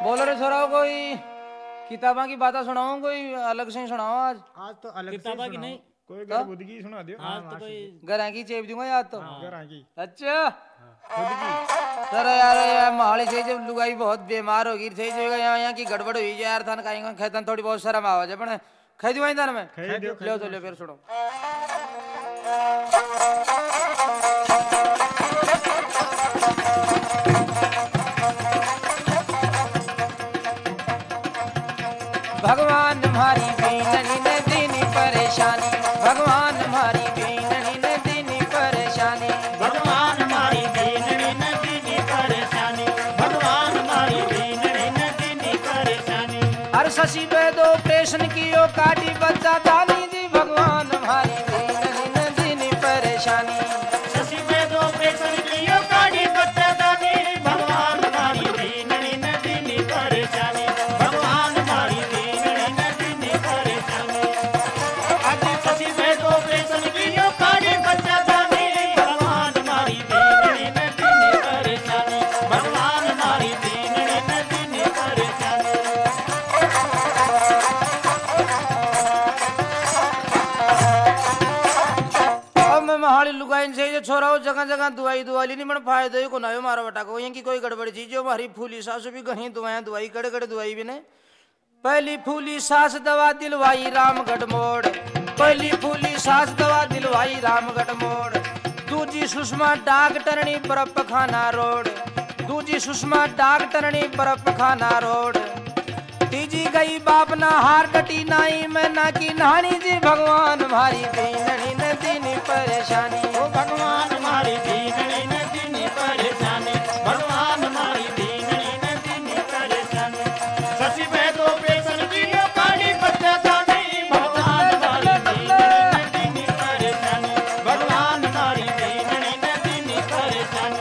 बोलो रे छोराओ, कोई किताबा की बातें सुनाओ, कोई अलग से सुनाओ। आज तो अलग किताबा की नहीं, कोई घर बुद्ध की सुना दियो। आज तो कोई घर की चेप दूंगा याद तो। घर की अच्छा खुद की सर यार मोहाली से जब लुगाई बहुत बीमार होगी थे जो यहाँ की गड़बड़ हुई यार थान कहीं खेतन थोड़ी बहुत शर्म आवाज है पण खाई दूंगा थान में लो तो लो फिर सुनो। भगवान हमारी बीननी ने दीनी परेशानी, भगवान हमारी बीननी ने दीनी परेशानी, भगवान हमारी बीननी ने दीनी परेशानी, भगवान हमारी बीननी ने दीनी परेशानी। हर शशि बेदो ऑपरेशन कियो काटी बच्चा दानी जी, भगवान हमारी बीननी ने दीनी परेशानी, शशि बेदो ऑपरेशन कियो काटी बच्चा दानी, भगवान हमारी बीननी ने दीनी परेशानी, भगवान हमारी बीननी ने दीनी परेशानी। आज शशि बेदो ऑपरेशन कियो काटी बच्चा दानी, भगवान हमारी बीननी ने दीनी परेशानी, भगवान हमारी बीननी ने दीनी परेशानी। महाली लुगाइन से जो छोरा हो जगह जगह दवाई दुआली नहीं मन फायदे को ना मारो बटा को यहाँ की कोई गड़बड़ चीज जो हमारी फूली सास भी कहीं दवाएं दवाई कड़े कड़े दवाई भी ने। पहली फूली सास दवा दिलवाई रामगढ़ मोड़, पहली फूली सास दवा दिलवाई रामगढ़ मोड़, दूजी सुषमा डॉक्टरनी बर्फ खाना रोड, दूजी सुषमा डॉक्टरनी बर्फ खाना रोड, तीजी गई बाप ना हार कटी नाई मैं ना की नहानी जी, भगवान हमारी बीननी ने दीनी परेशानी, ओ भगवान हमारी बीननी ने दीनी परेशानी, भगवान हमारी बीननी ने दीनी परेशानी। शशि बेदो ऑपरेशन कियो काटी बच्चा दानी, भगवान हमारी बीननी ने दीनी परेशानी, भगवान हमारी बीननी ने दीनी परेशानी।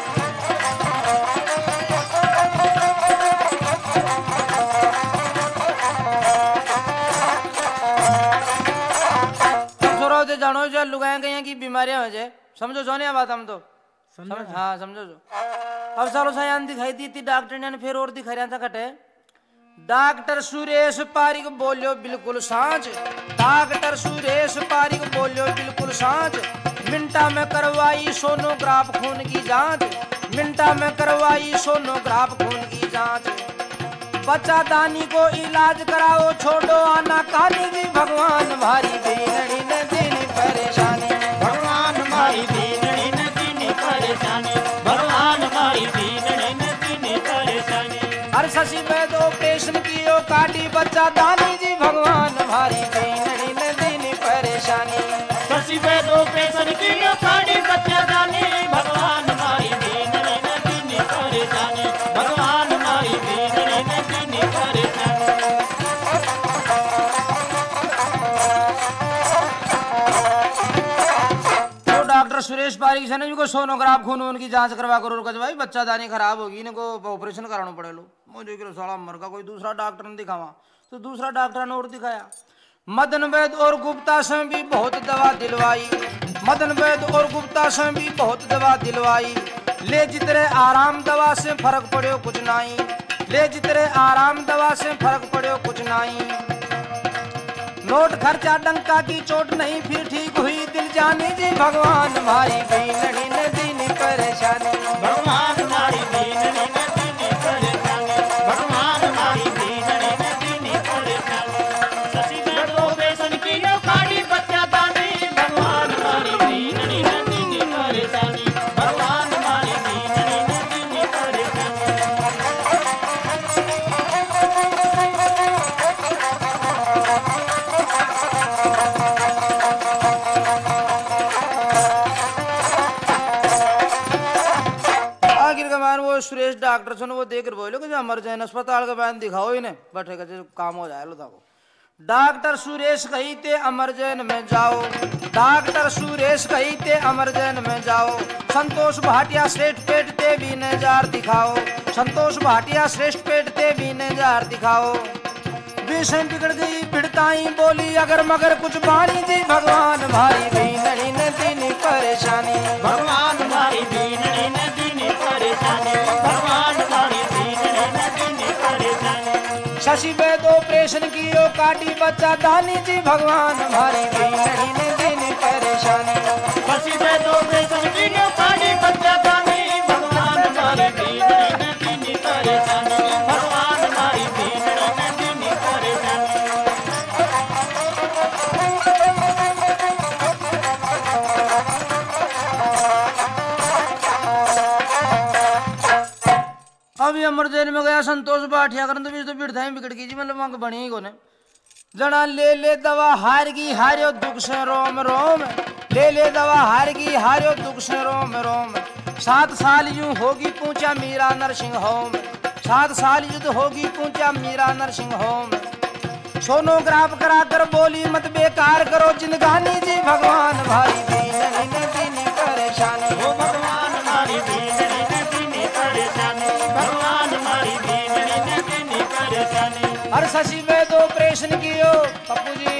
जानो जो लुगाएं गई की बीमारियां हो जाए समझो जो नहीं बात हम तो समझ हाँ समझो जो। अब सालो सयान दिखाई दी थी डॉक्टर ने फिर और दिखा रहा था कटे। डॉक्टर सुरेश पारिक बोलियो बिल्कुल सांझ, डॉक्टर सुरेश पारिक बोलियो बिल्कुल सांझ, मिनटा में करवाई सोनोग्राफ खून की जांच, मिनटा में करवाई सोनोग्राफ खून की जांच, बच्चा दानी को इलाज कराओ छोड़ो आना कहानी जी, भगवान हमारी बीननी ने दीनी परेशानी, भगवान हमारी बीननी ने दीनी परेशानी, भगवान हमारी बीननी ने दीनी परेशानी। हर शशि बेदो ऑपरेशन कियो काटी बच्चा दानी जी, भगवान हमारी बीननी ने दीनी परेशानी, शशि बेदो ऑपरेशन कियो काटी बच्चा दानी, भगवान हमारी बीननी ने दीनी परेशानी, भगवान हमारी बीननी ने दीनी परेशानी। डॉक्टर सुरेश पारिक से को सोनोग्राफ खून उनकी जांच करवा करो भाई बच्चा दानी खराब होगी इनको ऑपरेशन कराना पड़े लो मुझे कि साला मर का कोई दूसरा डॉक्टर ने दिखावा तो दूसरा डॉक्टर ने और दिखाया। मदन वैद और गुप्ता से भी बहुत दवा दिलवाई, मदन वैद और गुप्ता से भी बहुत दवा दिलवाई, ले जितने आराम दवा से फर्क पड़ो कुछ नहीं, ले जितने आराम दवा से फर्क पड़ो कुछ नहीं, नोट खर्चा डंका की चोट नहीं फिर ठीक हुई दिल जानी जी, भगवान हमारी बीननी ने दीनी परेशानी, भगवान हमारी बीननी ने दीनी परेशानी, भगवान हमारी बीननी ने दीनी परेशानी। शशि बेदो ऑपरेशन कियो काटी बच्चा दानी, भगवान हमारी बीननी ने दीनी परेशानी, भगवान हमारी बीननी ने दीनी परेशानी। वो सुरेश डॉक्टर सुन वो देख बोलो कि मर जाए अस्पताल के बाद दिखाओ इन्हें बैठे का काम हो जाए लो था। डॉक्टर सुरेश कही थे अमर जैन में जाओ, डॉक्टर सुरेश कही थे अमर जैन में जाओ, संतोष भाटिया श्रेष्ठ पेट ते भी नजार दिखाओ, संतोष भाटिया श्रेष्ठ पेट ते भी नजार दिखाओ, विषय बिगड़ गई बिड़ताई बोली अगर मगर कुछ बानी जी, भगवान हमारी बीननी ने दीनी परेशानी, भगवान हमारी बीननी ने दीनी परेशानी, भगवान हमारी बीननी ने दीनी परेशानी। शशि वैद ऑपरेशन कियो काटी बच्चा दानी जी भगवान भारी बीनड़ी ने दीनी परेशानी शशि वैद ऑपरेशन कियो काटी बच्चा दानी भगवान मारी बीनड़ी ने दीनी परेशानी भगवान मारी बीनड़ी ने दीनी परेशानी अभी अमर जेल में गया संतोष बाठिया करन तो बिड़धाई बिगड़ गई जी मतलब वहां बनी ही कोने जना ले ले दवा हार की हार्यो दुख से रोम रोम ले दवा हार की हार्यो दुख से रोम रोम 7 साल यूं होगी पूछा मीरा नरसिंह होम 7 साल युद्ध होगी पूछा मीरा नरसिंह होम सोनोग्राफ करा कर बोली मत बेकार करो जिंदगानी जी भगवान भारी दीनी परेशानी ओ भगवान मारी बीनड़ी ने दीनी परेशानी भगवान मारी बीनड़ी ने दीनी परेशानी हर शशि वैद ऑपरेशन कियो पप्पू जी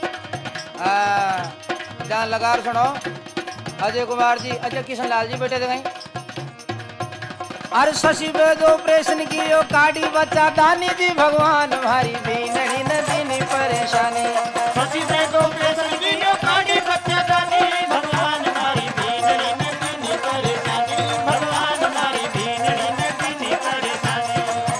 ध्यान लगा सुनो अजय कुमार जी अजय किशन लाल जी बैठे थे कहीं हर शशि वैद ऑपरेशन कियो काटी बच्चा दानी जी भगवान भारी बीनड़ी न दीनी परेशानी शशि वैद ऑपरेशन कियो काटी बच्चा दानी भगवान मारी बीनड़ी ने दीनी परेशानी भगवान मारी बीनड़ी ने दीनी परेशानी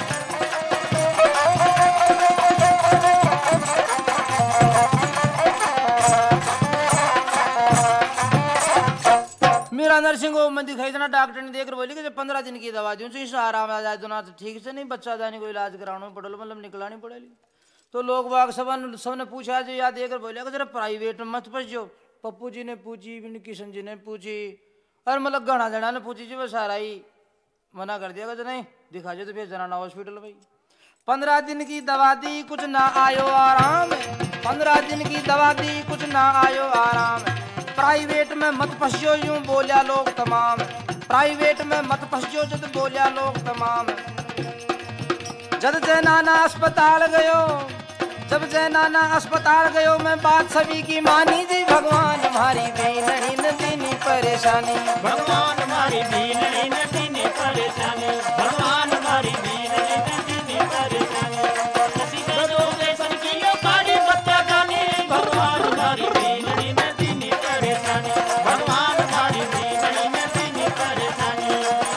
मेरा नर्सिंग होम में दिखाई देना डॉक्टर ने देकर बोली कि जब 15 दिन की दवा दूं से आराम आ जाए तो ना ठीक से नहीं बच्चा जाने को इलाज कराना पड़े मतलब निकलानी पड़ेगी तो लोग बाग सबने पूछा जो याद देकर बोले कि जरा प्राइवेट में मत फंस जाओ पप्पू जी ने पूछी किशन जी ने पूछी और मतलब घना जना ने पूछी जी वो सारा ही मना कर दिया कि नहीं दिखा जो तो फिर जनाना हॉस्पिटल भाई 15 दिन की दवा दी कुछ ना आयो आराम 15 दिन की दवा दी कुछ ना आयो आराम प्राइवेट में मत फंसियो यूं बोलिया लोग तमाम प्राइवेट में मत फंसियो जद बोलिया लोग तमाम जब जैनाना अस्पताल गयो जब जैनाना अस्पताल गयो मैं बात सभी की मानी जी भगवान हमारी बीनड़ी न दीनी परेशानी भगवान मारी बीनड़ी ने दीनी परेशानी भगवान मारी बीनड़ी ने दीनी परेशानी शशि वैद ऑपरेशन कियो काटी बच्चा दानी भगवान मारी बीनड़ी ने दीनी परेशानी भगवान मारी बीनड़ी ने दीनी परेशानी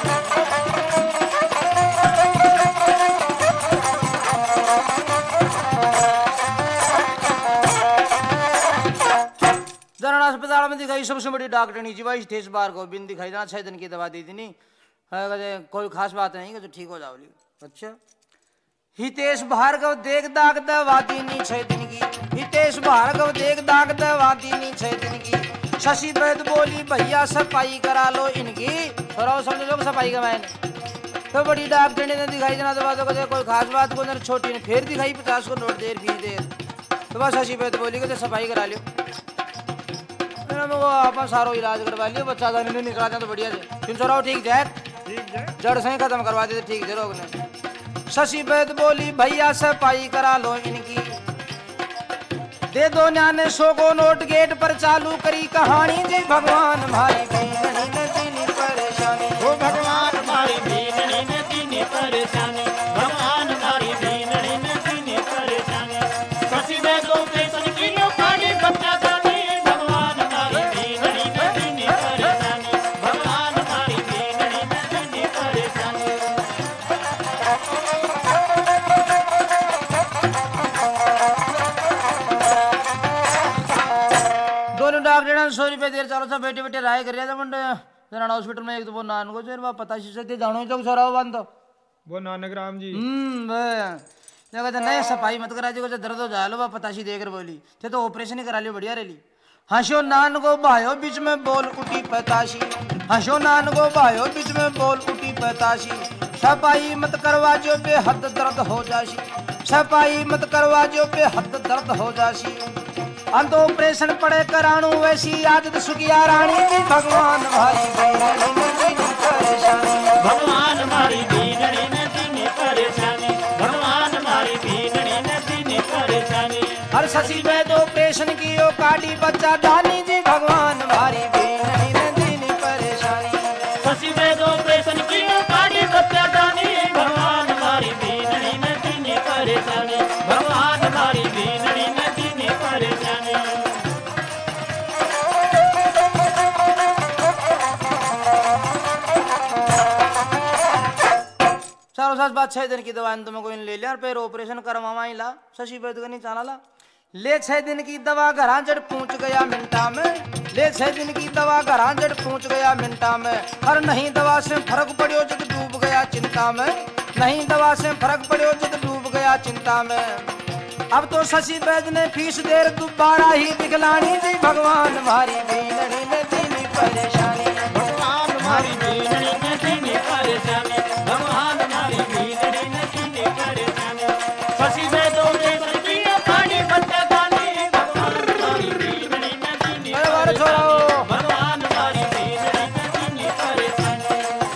जरा अस्पताल में दिखाई सबसे बड़ी डॉक्टरनी जी भाई हितेश बार को बिन दिखाई देना 6 दिन की दवा दी थी नहीं कोई खास बात नहीं कि तो ठीक हो जाओ अच्छा हितेश भार्गव देख दाग दवा दीनी 6 दिन की हितेश भार्गव देख दाग दवा दीनी 6 दिन की शशि वैद बोली भैया सफाई करा लो इनकी थोड़ा समझ लो सफाई का मैंने तो बड़ी डॉक्टरनी ने दिखाई देना दवा तो कोई खास बात को अंदर छोटी ने फिर दिखाई 50 को नोट देर फीस देर तो बस शशि वैद बोली कि सफाई करा लियो आप सारो इलाज करवा लियो बच्चा दानी नहीं निकला तो बढ़िया से 300 ठीक जाए जड़ से ही खत्म करवा देते ठीक से रोग ने शशि वैद बोली भैया सफाई करा लो इनकी दे दो न्याने 100 को नोट गेट पर चालू करी कहानी जी भगवान भारी बीनड़ी ने दीनी परेशानी ओ भगवान मारी बीनड़ी ने दीनी परेशानी भगवान मारी बीनड़ी ने दीनी परेशानी शशि वैद ऑपरेशन कियो काटी बच्चा दानी भगवान मारी बीनड़ी ने दीनी परेशानी भगवान मारी बीनड़ी ने दीनी परेशानी दोनों डॉक्टर 100 रुपये देर चालो था बैठे बैठे राय कर रहा था मंडे जना हॉस्पिटल में एक तो वो नान को जेर पता से जानो चौक सराव बंद वो नानक राम जी कहते नहीं सफाई मत करा जी दर्द हो जा लो पताशी देकर बोली थे तो ऑपरेशन ही करा लियो बढ़िया रही हंसो नान को भायो बीच में बोल उठी पताशी हंसो नान को भायो बीच में बोल उठी पताशी सफाई मत करवा जो बेहद दर्द हो जाशी सफाई मत करवा जो बेहद दर्द हो जाशी अंत ऑपरेशन पड़े कराणू वैसी आदत सुखिया रानी जी भगवान भारी बीनड़ी ने दीनी परेशानी भगवान मारी बीनड़ी ने दीनी परेशानी भगवान मारी बीनड़ी ने दीनी परेशानी हर शशि वैद ऑपरेशन कियो काटी बच्चा दानी जी भगवान भारी बीनड़ी ने दीनी परेशानी शशि वैद ऑपरेशन कियो काटी बच्चा दानी भगवान मारी बीनड़ी ने दीनी परेशानी चलो सास बात 6 दिन की दवा तुम्हें कोई ले लिया और फिर ऑपरेशन करवावा ही ला शशि वैद्य का नहीं चाला ला ले 6 दिन की दवा घर जड़ पहुंच गया मिनटा में ले 6 दिन की दवा घर जड़ पहुंच गया मिनटा में और नहीं दवा से फर्क पड़ियो जब डूब गया चिंता में नहीं दवा से फर्क पड़ियो जब डूब गया चिंता में अब तो शशि वैद्य ने फीस देर दोबारा ही दिखलानी जी भगवान भारी बीनड़ी ने दीनी परेशानी भगवान हमारी बीनड़ी ने दीनी परेशानी भगवान हमारी बीनड़ी ने दीनी परेशानी शशि वैद्य ऑपरेशन किया काढ़ी बच्चेदानी भगवान हमारी बीनड़ी ने दीनी परेशानी भगवान हमारी बीनड़ी ने दीनी परेशानी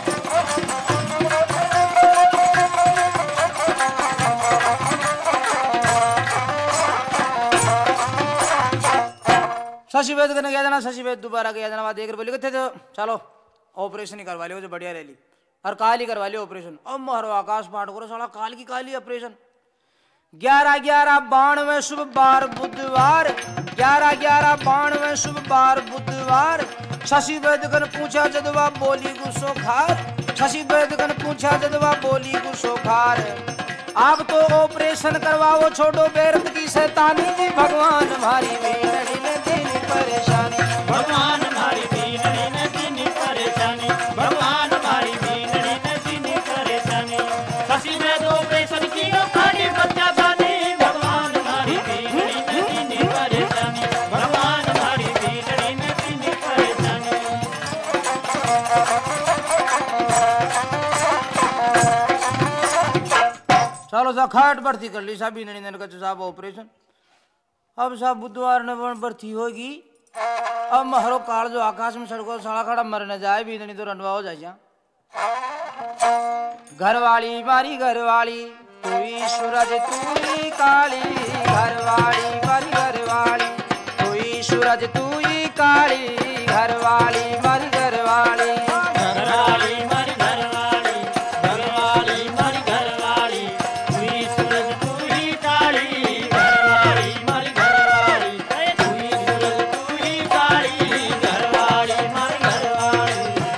शशि वैद्य ने गया जाना शशि वैद्य दोबारा गया जाना वहां देख कर बोले थे तो चलो ऑपरेशन ही करवा लियो जो बढ़िया रैली और काल ही करवा लियो ऑपरेशन अब मारो आकाश पाठ करो साला काल की काली ऑपरेशन 11/11/92 शुभ बार बुधवार 11/11/92 शुभ बार बुधवार शशि वैद्य ने पूछा जदवा बोली गुस्सो खार शशि वैद्य ने पूछा जदवा बोली गुस्सो खार आप तो ऑपरेशन करवाओ छोड़ो बेरत की शैतानी जी भगवान हमारी बीनड़ी ने दीनी परेशानी भगवान हमारी बीनड़ी ने दीनी परेशानी भगवान हमारी बीनड़ी ने दीनी परेशानी शशि वैद्य ऑपरेशन किया काढ़ी बच्चेदानी भगवान हमारी बीनड़ी ने दीनी परेशानी भगवान हमारी बीनड़ी ने दीनी परेशानी चलो साहब खाट भर्ती कर ली साहब बीनड़ी ने कहा साहब ऑपरेशन अब साहब बुधवार ने भर्ती होगी अब महरो काल जो आकाश में सड़को साला खड़ा मरने जाए बीनड़ी तो रंडवा हो जाए घरवाली मारी घरवाली तू ही सूरज तू ही काली घरवाली मारी घरवाली तू ही सूरज तू ही काली घरवाली मारी घरवाली घरवाली मारी घरवाली घरवाली मारी घरवाली तू ही सूरज तू ही काली घरवाली मारी घरवाली तू ही सूरज तू ही काली घरवाली मारी घरवाली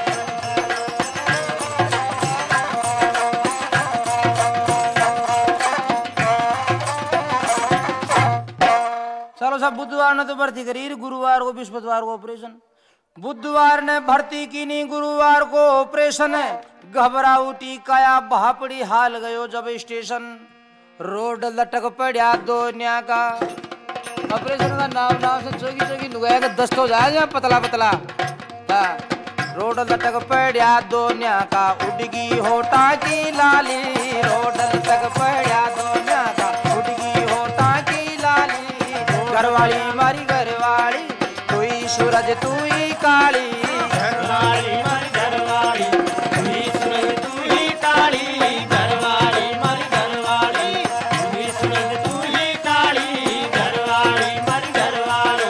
चलो साहब बुधवार ने तो भर्ती करी गुरुवार को बृहस्पतिवार को ऑपरेशन बुधवार ने भर्ती की नहीं गुरुवार को ऑपरेशन है घबरा उठी काया भापड़ी हाल गयो जब स्टेशन रोड लटक पड़ा दो न्या का ऑपरेशन का नाम नाम से चौकी चौकी लुगाया का दस्त हो जाए पतला पतला हाँ। रोड लटक पड़ा दो न्या का उड़गी होटा की लाली रोड लटक पड़ा दो न्या का उड़गी होटा की लाली घरवाली मारी घरवाली तू ही सूरज तू ही काली घरवाली मारी घरवाली तू ही सूरज तू ही काली घरवाली मारी घरवाली तू ही सूरज तू ही काली घरवाली मारी घरवाली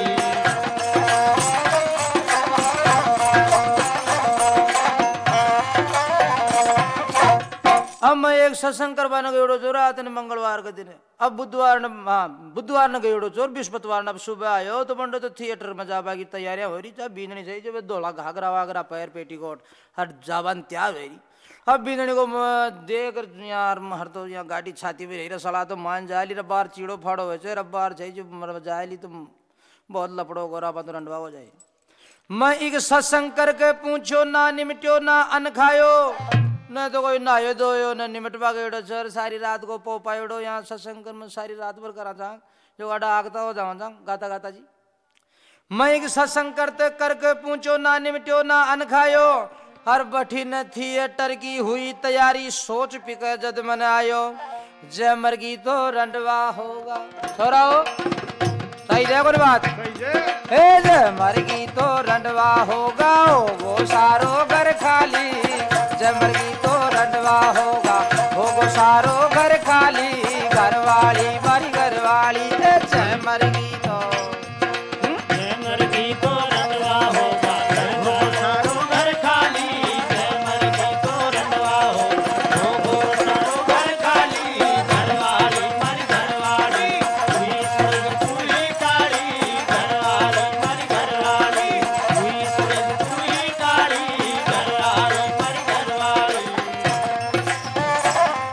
अब मैं एक सत्संग करवाने गयो चोर आते मंगलवार के दिन अब बुधवार ने हाँ बुधवार ने गयो चोर बृहस्पतिवार ने अब सुबह आयो तो बंडो तो थिएटर में जाबा की तैयारियां हो रही चाहे बीननी चाहिए जब धोला घाघरा वाघरा पैर पेटीकोट हर जाबान त्याग हो रही अब बीननी को देख यार हर तो यहाँ गाड़ी छाती में रही सलाह तो मान जाए ली रब्बार चीड़ो फाड़ो हो रब्बार चाहिए जो जाए ली तो बहुत लपड़ो गोरा तो रंडवा हो जाए मैं एक सत्संग करके पूछो ना निमट्यो ना अन खायो न तो कोई नहायो धोयो न निमटवा गयो सर सारी रात को पो पायोड़ो यहाँ सत्संग में सारी रात भर करा चाह जो गाड़ा आगता हो जावा चाह गाता गाता जी मैं एक सत्संग करते करके पूछो ना निमट्यो ना अन खायो हर बठिन थिएटर की हुई तैयारी सोच पिके जद मन आयो जय मरगी तो रंडवा होगा छोरा हो सही देखो नी बात हे जय मरगी तो रंडवा होगा वो सारो घर खाली जय मरगी तो रंडवा होगा वो सारो घर खाली घरवाली मारी घरवाली जय मरगी तो जय मरगी तो रंडवा होगा वो सारो घर खाली जय मरगी तो रंडवा होगा वो सारो घर खाली घरवाली मारी घरवाली तू ही सूरज तू ही काली घरवाली मारी घरवाली तू ही सूरज तू ही काली घरवाली मारी घरवाली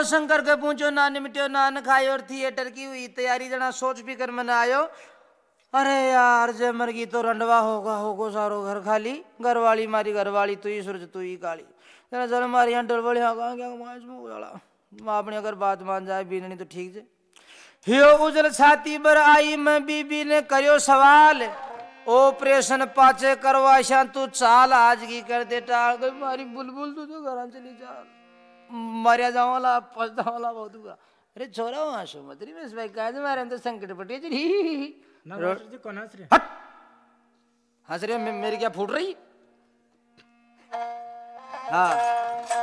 शंकर के पूछो ना निमट्यो ना न खायो और थिएटर की हुई तैयारी जना सोच फिकर मन आयो। अरे यार जे मर गई तो रंडवा होगो सारो घर खाली, घरवाली मारी घरवाली तू ही सूरज तू ही काली। जना चल मारी यहाँ डरबड़ी होगा क्या मां इसमें उजाला मां अपनी अगर बात मान जाए बीननी तो ठीक जे। हियो उजल छाती पर आई मैं बीबी ने करियो सवाल, ऑपरेशन पाचे करवाशा तू चाल आज की कर दे टाल। गई मारी बुलबुल तू तो घर चली चाल, मरिया जावाला पछतावाला बहुत बुरा। अरे छोरा वहां शो मत रही मैं इस भाई काज मारे तो संकट पटी जी ना मास्टर जी कौन हंस रहे? हट हंस रही मेरी क्या फूट रही। हाँ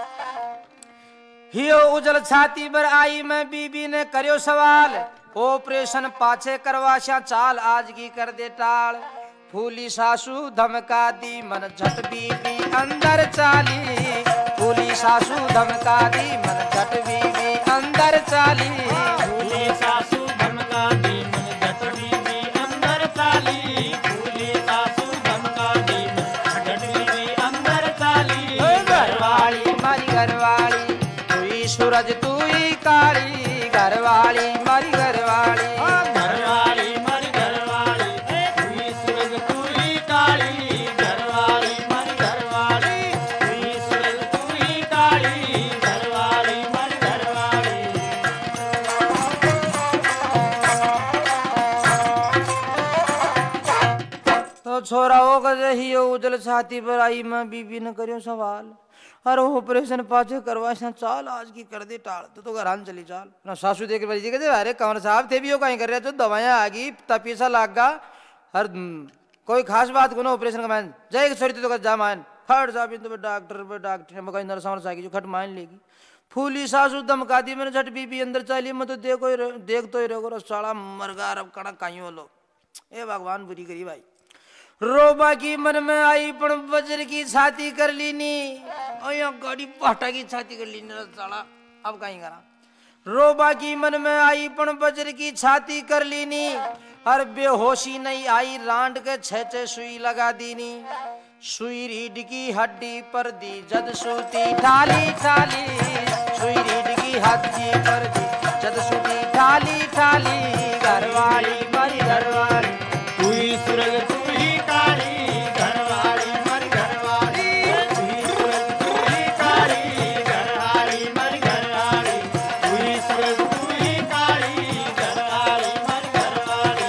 हियो उजल छाती पर आई मैं बीबी ने करियो सवाल, ऑपरेशन पाछे करवाशा चाल आज की कर दे टाल। फूली सासू धमका दी मन झट बीबी अंदर चाली, फूली सासू धमका दी मन झट बीबी अंदर चाली। फूली सासू धमका दी मन झट बीबी अंदर चाली, फूली सासू धमका दी मन झट बीबी अंदर चाली। घरवाली मारी घरवाली तू ही सूरज तू ही काली, घरवाली मारी घरवाली। घरवाली मर घरवाली तू ही सूरज तू ही काली, घरवाली मर घरवाली तू ही सूरज तू ही काली, घरवाली मर घरवाली। तो छोरा हो गए हियो उजल छाती पर आई मैं बीबी ने करियो सवाल, अरे ऑपरेशन पाछे करवा चाल आज की कर दे टाल। तो घर चली चाल ना सासू देख भाई कहते अरे कंवर साहब थे भी हो कहीं कर रहे तो दवाइयां आ गई तपीसा लाग गा हर कोई खास बात को ना ऑपरेशन का मान जाएगी छोरी तो जा मान फट जा तो डॉक्टर मकाई नरसावर सागी जो खट मान लेगी। फूली सासू धमका दी मैंने झट बीबी अंदर चली मैं तो देख तो ही रहो साला मरगा अब कड़ा काई लो। ए भगवान बुरी करी भाई रोबा की मन में आई पण वज्र की छाती कर लीनी और यहाँ गाड़ी पाटा की छाती कर लीनी साला अब कहीं करा। रोबा की मन में आई पण वज्र की छाती कर लीनी, हर बेहोशी नहीं आई रांड के छे सुई लगा दीनी। सुई रीढ़ की हड्डी पर दी जद सूती ठाली ठाली, सुई रीढ़ की हड्डी पर दी जद सूती ठाली ठाली। घरवाली मारी घरवाली तू ही सूरज तू ही काली, घरवाली मर घरवाली तू ही सूरज तू ही काली, घरवाली मर घरवाली तू ही सूरज तू ही काली, घरवाली मर घरवाली।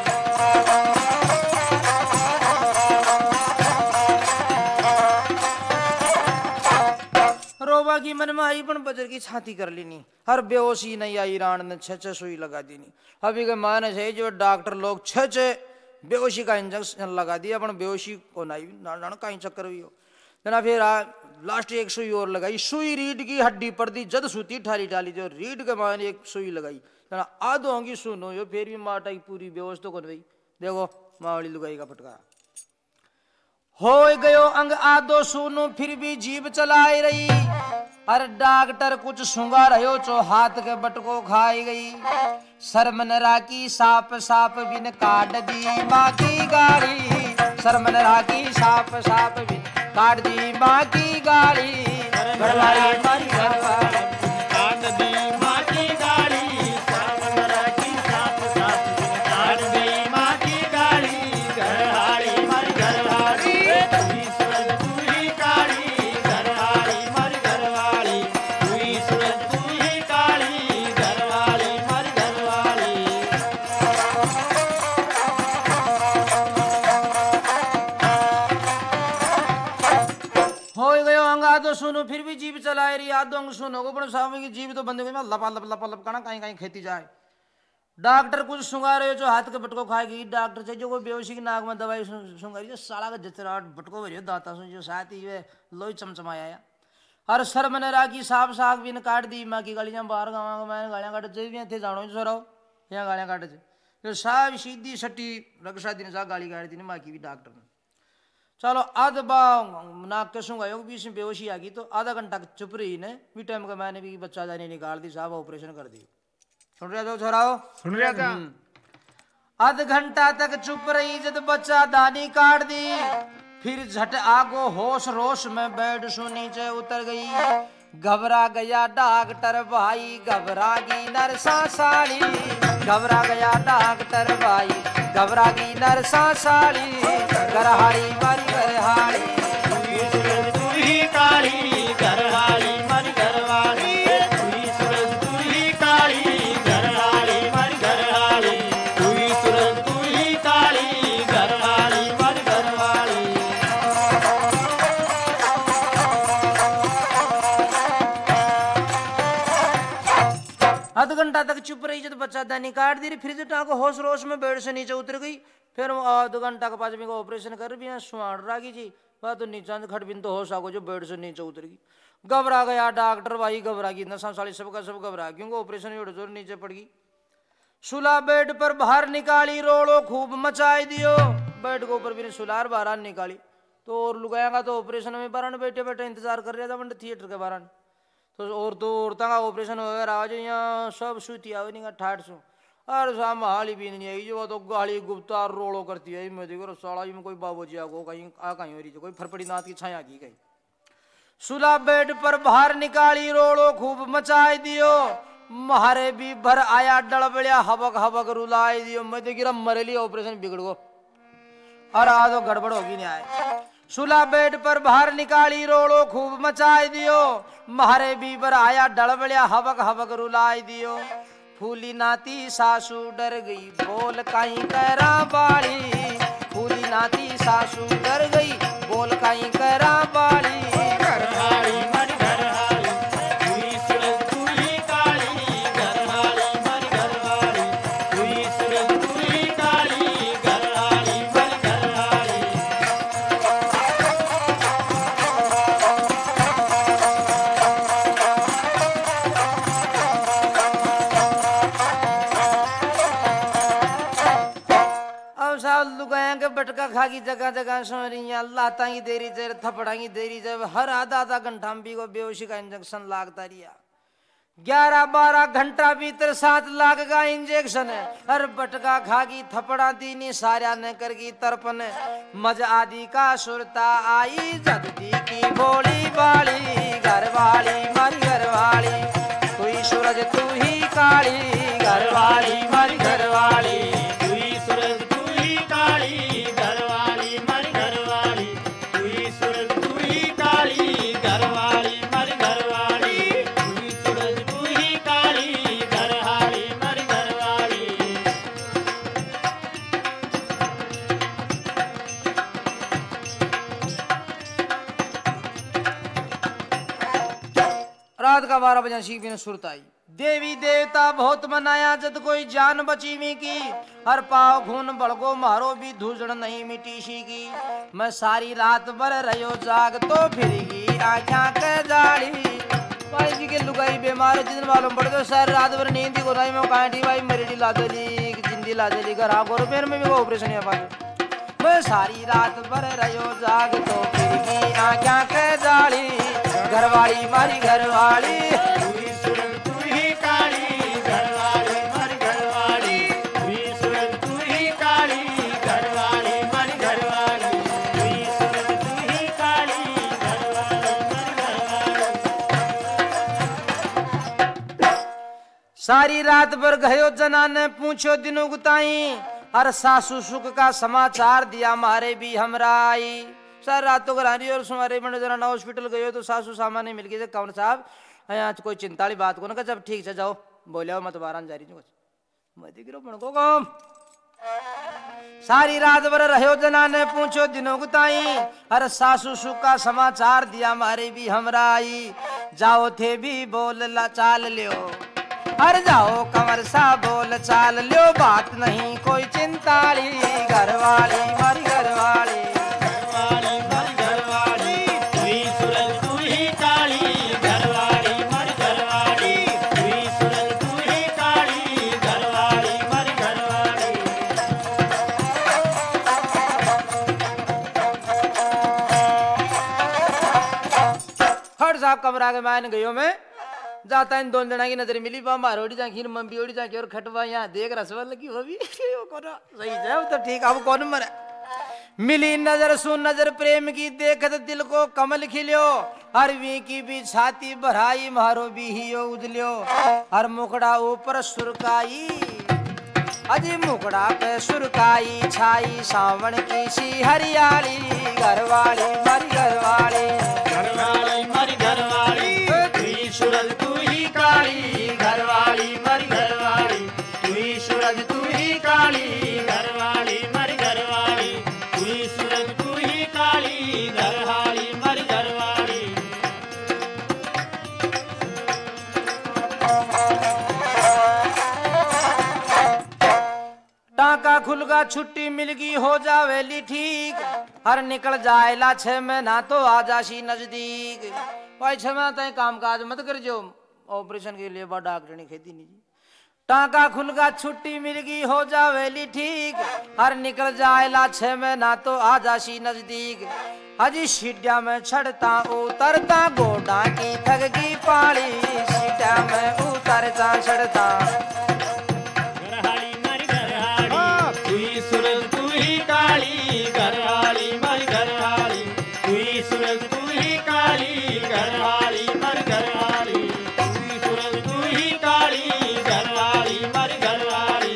रोबा की मन में आई पण बजर की छाती कर लेनी, हर बेहोशी नहीं आई राण ने छे सुई लगा दीनी। अभी के माने है जो डॉक्टर लोग छे बेहोशी का इंजेक्शन लगा दिया अपन बेहोशी को नहीं ना कहीं चक्कर हुई हो जना फिर लास्ट एक सुई और लगाई। सुई रीढ़ की हड्डी पर दी जद सूती ठाली ठाली जो रीढ़ के माने एक सुई लगाई जना आधो होंगी सुनो यो फिर भी माटा की पूरी बेहोश तो कर भाई देखो मावली लुगाई का फटका हो गयो अंग आधो सुनो फिर भी जीभ चलाई रही। अरे डॉक्टर कुछ सुंगा रहो चो हाथ के बटको खाई गई। शर्मनरा की साप साप बिन काट दी माँ की गाड़ी, शर्मनरा की साप साप बिन काट दी माँ की गाड़ी। घरवाली मारी घरवाली काट दी माँ की गाड़ी, शर्मनरा की साप साप बिन काट दी माँ की गाड़ी। घरवाली मर घरवाली तू ही सूरज तू ही काली, घरवाली मर घरवाली तू ही सूरज तू ही काली, घरवाली मर घरवाली। हो गयो अंग आधो सुनो फिर भी जीभ चलाए रही आधो अंग सुनो को पण सामने की जीभ तो बंद हो गई लपा लप लपा लप कना कहीं कहीं खेती जाए। डॉक्टर कुछ सुंगा रहे जो हाथ के बटको खाएगी डॉक्टर से जो कोई बेहोशी की नाक में दवाई सुंगा रही जो साला का जचराट बटको भरियो दाता सुन जो साथ ही वे लोई चमचमाया। हर शर्मनरा की साफ साग भी ने काट दी माँ की गालियां बाहर गाँव मैंने गालियां काटे चाहिए थे जानो सो रहो यहाँ गालियां काटे जो साफ सीधी सट्टी रक्षा दिन सा गाली काट दी माँ की भी डॉक्टर ने। चलो आध बा नाक के सुंगायों के बीच में बेहोशी आ गई तो आधा घंटा चुप रही ने भी टाइम का मैंने भी बच्चा जाने निकाल दी साहब ऑपरेशन कर दी। सुन रहे हो छोराओ सुन रहा था। आध घंटा तक चुप रही जब बच्चा दानी काट दी, फिर झट आगो होश रोश में बेड सो नीचे उतर गई। घबरा गया डॉक्टर भाई घबरागी नरसा साड़ी, घबरा गया डॉक्टर भाई घबरागी नरसा साड़ी, गरहाड़ी मारी गरहाड़ी, तू ही काली घरवाली मारी घरवाली, तू ही सूरज तू ही काली घरवाली मारी घरवाली, तू ही सूरज तू ही काली घरवाली मारी घरवाली। आधा घंटा तक चुप रही जब बच्चा दानी काट दी, फिर से टाँग होश रोश में बेड से नीचे उतर गई। फिर वो आधा घंटा के बाद को ऑपरेशन कर भी सुहाड़ रागी जी वह तो नीचा खट बिन तो होश आगो जो बेड से नीचे उतर गई। घबरा गया डॉक्टर भाई घबरा गई नशा साली सबका सब घबरा क्योंकि ऑपरेशन जोड़ जोर नीचे पड़ गई। सुला बेड पर बाहर निकाली रोड़ो खूब मचाई दियो, बेड के ऊपर भी सुलार बाहर निकाली तो और लुगाएगा तो ऑपरेशन में बारह बैठे बैठे इंतजार कर रहा था वंडे थिएटर के बारह तो और तो औरतों का ऑपरेशन हो रहा है यहाँ सब सूती आवे नहीं ठाठ सो और शाम हाली भी नहीं आई जो तो गाली गुप्ता रोड़ो करती है। मैं देखो साड़ा में कोई बाबू जी आगो कहीं आ कहीं हो रही कोई फरफड़ी नाथ की छाया की गई। सुला बेड पर बाहर निकाली रोड़ो खूब मचाई दियो, मारे भी भर आया डड़बड़िया हबक हबक रुलाई दियो। मैं देखी मरेली ऑपरेशन बिगड़ गो और आ तो गड़बड़ होगी नहीं आए। सुला बेड पर बाहर निकाली रोड़ो खूब मचाई दियो, मारे भी भर आया डड़बड़िया हबक हबक रुलाई दियो। फूली नाती सासू डर गई बोल काई करा बाड़ी, फूली नाती सासू डर गई बोल काई करा बाड़ी। घरवाली मारी घरवाली, तू ही सूरज तू ही काली घरवाली मारी घरवाली, तू ही सूरज तू ही काली घरवाली मारी घरवाली। लुगाया के बटका खागी जगह जगह सो रही है, लाता की देरी जब थपड़ा की देरी जब हर आधा आधा घंटा भी को बेहोशी का इंजेक्शन लागता रिया। 11-12 घंटा भीतर 7 लाख का इंजेक्शन है। हर बटका खागी थपड़ा दीनी सारा न करगी तरपन मज आदि का सुरता आई जगदी की भोली बाली घरवाली मारी घरवाली, तू ही सूरज तू ही काली घरवाली मारी घरवाली। तू ही सूरज तू ही काली घरवाली मारी घरवाली, तू ही सूरज तू ही काली घरवाली मारी घरवाली, तू ही सूरज तू ही काली घरवाली मारी घरवाली। रात का 12 बजे शीख ने सुरत आई। देवी देवता बहुत मनाया जद कोई जान बची मी की, हर पाव खून बड़गो मारो भी धूजड़ नहीं मिटी सी की। मैं सारी रात भर रहो जाग तो फिरगी आँखा के जाली। भाई जी के लुगाई बीमार जिन मालूम पड़ गयो सारी रात भर नींद को नहीं मैं काटी भाई मरेडी ला देली जिंदी ला देली घर आगो रुपये में भी ऑपरेशन है पास। मैं सारी रात भर रहो जाग तो फिरगी आँखा के जाली घरवाली मारी घरवाली। तू ही सूरज तू ही काली घरवाली मारी घरवाली, तू ही सूरज तू ही काली घरवाली मारी घरवाली, तू ही सूरज तू ही काली घरवाली मारी घरवाली। सारी रात भर गयो जना ने पूछो दिनों गुताई, हर सासू सुख का समाचार दिया मारे भी हमरा आई। सर रात तो घरानी और सुमारे बने जना हॉस्पिटल गयो तो सासू सामान्य मिल गए कौन साहब यहाँ कोई चिंता वाली बात को ना जब ठीक से जाओ बोले मत बारान जा रही मत गिरो बन को कम। सारी रात भर रहो जना ने पूछो दिनों गुताई, हर सासू सुख का समाचार दिया मारे भी हमरा आई। जाओ थे भी बोल ला चाल लियो, हर जाओ कमर सा बोल चाल लियो बात नहीं कोई चिंता ली घरवाली मारी घरवाली। घरवाली मारी घरवाली, तू ही सूरज तू ही काली घरवाली मारी घरवाली, तू ही सूरज तू ही काली घरवाली मारी घरवाली। हर साहब कमरा के मान गयो मैं जाता इन दोनों जना की नजर मिली बा मारोड़ी जा खीर मम्मी ओड़ी जा और खटवा यहाँ देख रसवा लगी वो भी सही है अब तो ठीक अब कौन मरे मिली नजर सु नजर प्रेम की देखत दिल को कमल खिल्यो, अरवी की भी छाती भराई मारो भी हियो उजल्यो। हर मुखड़ा ऊपर सुरकाई, अजी मुखड़ा पे सुरकाई छाई सावन की सी हरियाली। घरवाली मारी घरवाली, घरवाली मारी घरवाली, तू ही सूरज तू ही काली। घरवाली मारी घरवाली, तू ही सूरज तू ही काली। घरवाली मारी घरवाली, तू ही सूरज तू ही काली। घरवाली मारी घरवाली। टाका खुलगा छुट्टी मिलगी हो जावेली ठीक, हर निकल जाएला 6 महीना तो आ जाशी नजदीक। भाई 6 महीना तय काम काज मत कर जो, ऑपरेशन के लिए बड़ा डॉक्टरनी खेती नहीं। टाका खुलगा छुट्टी मिलगी हो जावेली ठीक, हर निकल जाएला 6 महीना तो आ जाशी नजदीक। हजी सीढ़िया में चढ़ता उतरता गोडा की थकगी पाली, सीढ़िया में उतरता चढ़ता। घरवाली मारी घरवाली, तू ही सूरज तू ही काली। घरवाली मारी घरवाली, तू ही सूरज तू ही काली। घरवाली मारी घरवाली, तू ही सूरज तू ही काली। घरवाली मारी घरवाली।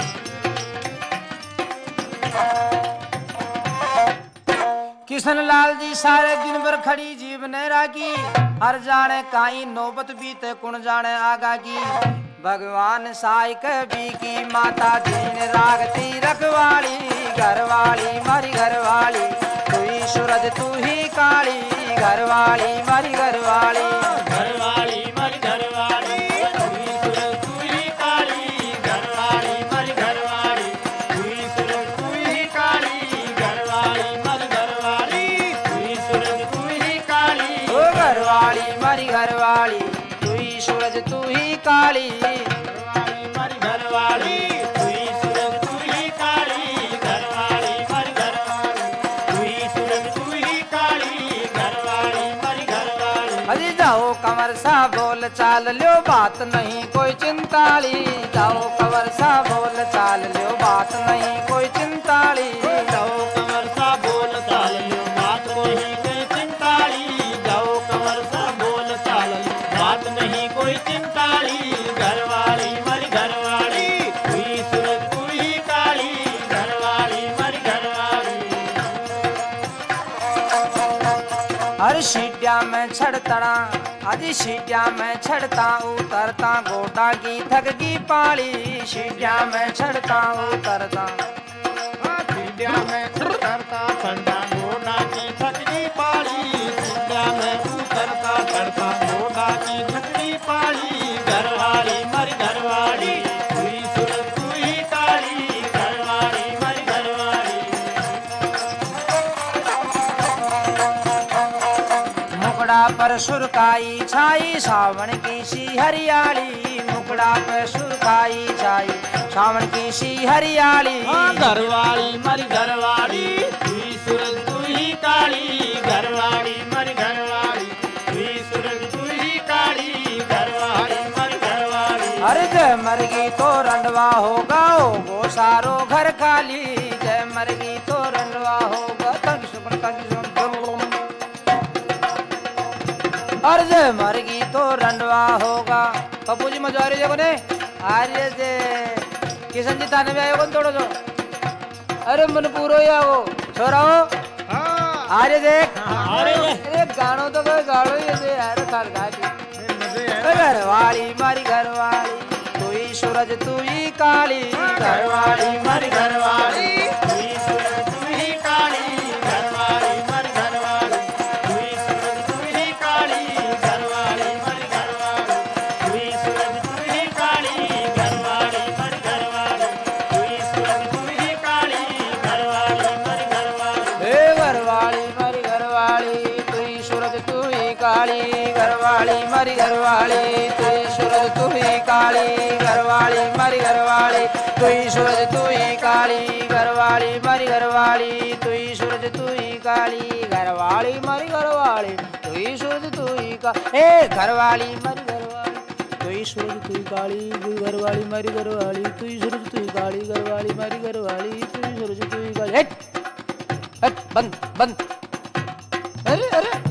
किशन लाल जी सारे दिन भर खड़ी जीव ने रागी, हर जाने काई नौबत बीते कुण जाने आगा की। भगवान साई कभी की माता जीन रागती रखवाली। घरवाली मारी घरवाली, तू ही सूरज तू ही काली। घरवाली मारी घरवाली, घरवाली मारी घरवाली, तू ही सूरज तू ही काली। घरवाली मारी घरवाली, तू ही सूरज तू ही काली। घरवाली मारी घरवाली, तू ही सूरज तू ही काली। ओ घरवाली मारी घरवाली, तू ही सूरज तू ही काली। घरवाली मारी घरवाली, तू ही सूरज तू ही काली। घरवाली मारी घरवाली, तू ही सूरज तू ही काली। घरवाली मारी घरवाली। अरे जाओ कमर सा बोल चाल लो बात नहीं कोई चिंताली। जाओ कमर सा बोल चाल लो बात नहीं कोई चिंताली। जाओ कमर सा बोल चाल लो बात नहीं कोई चिंताली। जाओ कमर सा बोल चाल लो बात नहीं कोई चिंताली। घरवाली मारी घरवाली, तू ही सूरज तू ही काली। घरवाली मारी घरवाली। हर सीढ़िया में चढ़तड़ा, अजी सीढ़िया में चढ़ता उतरता गोडा की थकगी पाली। सीढ़िया में चढ़ता उतरता, सीढ़िया में उतरता चढ़ता घोड़ा की थकड़ी पाली। सीढ़िया में उतरता चढ़ता घोड़ा की थकड़ी पाली। घरवाली मारी घरवाली, तू ही सूरज तू ही काली। घरवाली मारी घरवाली। मुकड़ा पर सुरकाई छाई सावन की सी हरियाली। मुकड़ा पर सुरकाई छाई सावन की सी हरियाली। घरवाली मारी घरवाली, तू ही सूरज तू ही काली। घरवाली मारी घरवाली, तू ही सूरज तू ही काली। घरवाली मारी घरवाली। अरे जय मरगी तो रंडवा होगा वो सारो घर खाली। जय मरगी तो रंडवा होगा तंग सुन तंग सुन। अरे जय मरगी तो रंडवा होगा। पप्पू जी मजवारी देखो ने आर्य से किशन जी थाने में आयो कौन थोड़ो सो। अरे मन पूरो ही आओ छोरा हो आर्य देख। अरे गानो तो कोई गाड़ो ही है यार खाल खाली। घरवाली मारी घरवाली, तू ही सूरज तू ही काली। घरवाली मारी घरवाली, तू ही सूरज तू ही काली। घरवाली मारी घरवाली, तू ही सूरज तू ही काली। घरवाली मारी घरवाली, तू ही सूरज तू ही काली। घरवाली मारी घरवाली, तू ही सूरज तू ही काली। घरवाली मारी घरवाली। हे घरवाली मारी घरवाली, तू ही सूरज तू ही काली। घरवाली मारी घरवाली, तू ही सूरज तू ही काली। घरवाली मारी घरवाली, तू ही सूरज तू ही काली। घरवाली मारी घरवाली, तू ही सूरज तू ही काली। घरवाली मारी घरवाली, तू ही सूरज तू ही का। हे घरवाली मारी घरवाली, तू ही सूरज तू ही काली। घरवाली मारी घरवाली, तू ही सूरज तू ही काली। घरवाली मारी घरवाली, तू ही सूरज तू ही काली। हट, बंद बंद। अरे अरे